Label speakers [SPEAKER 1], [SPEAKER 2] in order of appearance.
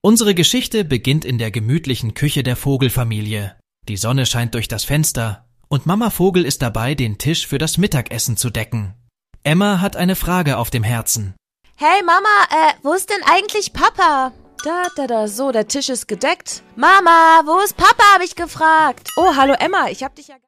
[SPEAKER 1] Unsere Geschichte beginnt in der gemütlichen Küche der Vogelfamilie. Die Sonne scheint durch das Fenster und Mama Vogel ist dabei, den Tisch für das Mittagessen zu decken. Emma hat eine Frage auf dem Herzen.
[SPEAKER 2] Hey Mama, wo ist denn eigentlich Papa?
[SPEAKER 3] So, der Tisch ist gedeckt.
[SPEAKER 2] Mama, wo ist Papa, habe ich gefragt.
[SPEAKER 3] Oh, hallo Emma, ich hab dich ja...